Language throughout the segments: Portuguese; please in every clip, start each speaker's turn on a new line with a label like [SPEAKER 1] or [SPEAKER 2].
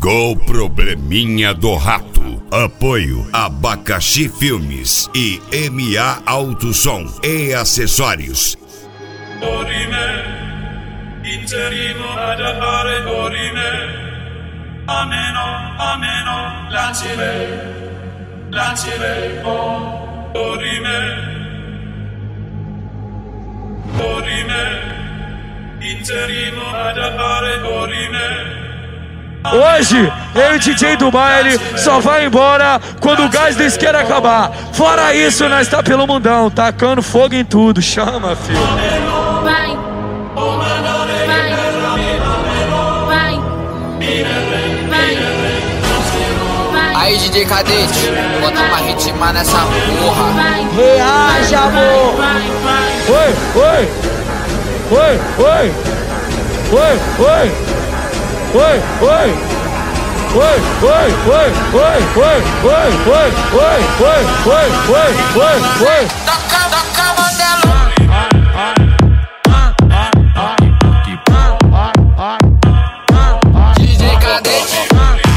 [SPEAKER 1] Chegou o probleminha do rato. Apoio Abacaxi Filmes e MA Alto Som e Acessórios.
[SPEAKER 2] Dorime, interino ad appare dorime. Ameno, lancirei, oh, dorime, interino ad appare dorime.
[SPEAKER 3] Hoje, eu e o DJ do baile só vai embora quando o gás do isqueiro acabar. Fora isso, nós tá pelo mundão, tacando fogo em tudo. Chama, filho.
[SPEAKER 4] Vai.
[SPEAKER 5] Aí, DJ Cadete, bota uma ritma nessa porra.
[SPEAKER 3] Reaja, amor. Oi.
[SPEAKER 5] DJ Cadete.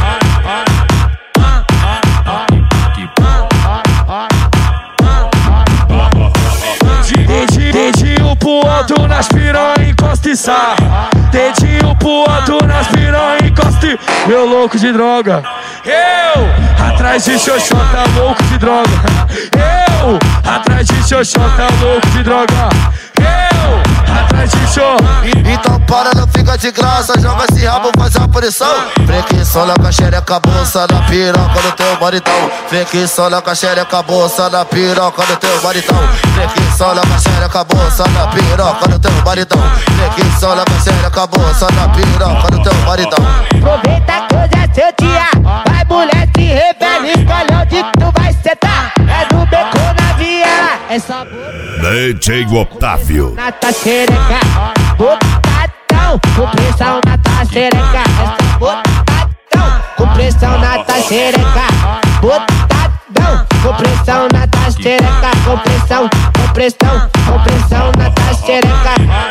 [SPEAKER 3] Dedinho pro alto nas piranha, encosta e sarra. Dedinho pro alto nas piranha, encosta e... Meu louco de droga. Eu, atrás de xoxota, louco de droga. Eu, atrás de xoxota, louco de droga. Eu, atrás de xô.
[SPEAKER 6] Então para, não fica de graça, joga esse rabo, faz a pressão. Frequiçola com a xereca, bolsa na piroca do teu maritão. Frequiçola com a xereca, bolsa na piroca do teu maritão. Frequiçola com a xereca, bolsa na piroca do teu maritão. Frequiçola com a xereca, bolsa na piroca do teu maritão.
[SPEAKER 7] Aproveita que hoje é seu dia, vai mulher se revela, escolhe onde tu vai sentar. É no beco na viela, é só
[SPEAKER 1] DJ Otávio.
[SPEAKER 7] na tua xereca, botadão, com pressão na tua xereca. É só botadão, com pressão na tua xereca. Botadão, com pressão na tua xereca. Com pressão na tua xereca.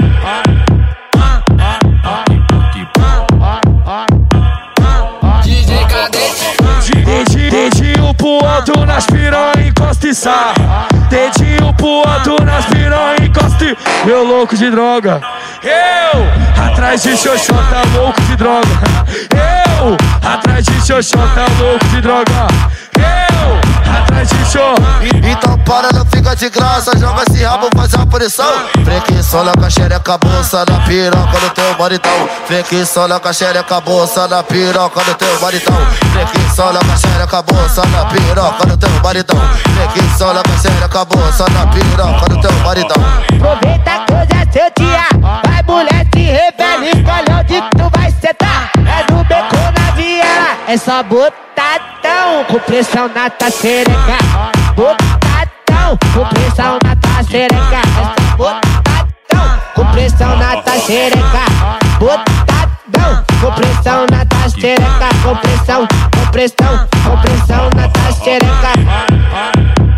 [SPEAKER 5] DJ Cadete.
[SPEAKER 3] Dedinho pro alto nas piranha, encosta e sarra. Dedinho pro alto nas piranha, encosta e... Meu louco de droga. Eu, atrás de xoxota, louco de droga. Eu, atrás de xoxota, louco de droga. Eu, atrás de xô.
[SPEAKER 6] Então para, não fica de graça, joga esse rabo, faz a pressão. Frequiçola com a xereca, bolsa na piroca do teu maritão. Frequiçola com a xereca, bolsa na piroca do teu maritão. Frequiçola com a xereca, bolsa na piroca do teu maritão. Frequiçola com a xereca, bolsa na piroca do teu maritão.
[SPEAKER 7] Aproveita que hoje é seu dia, vai mulher se revela, escolhe onde tu vai sentar. É no beco na viela, é só botadão, com pressão na tua xereca. Botadão, com pressão na tua xereca. É só botadão, com pressão na tua xereca. Botadão, com pressão na tua xereca. Com pressão na tua xereca.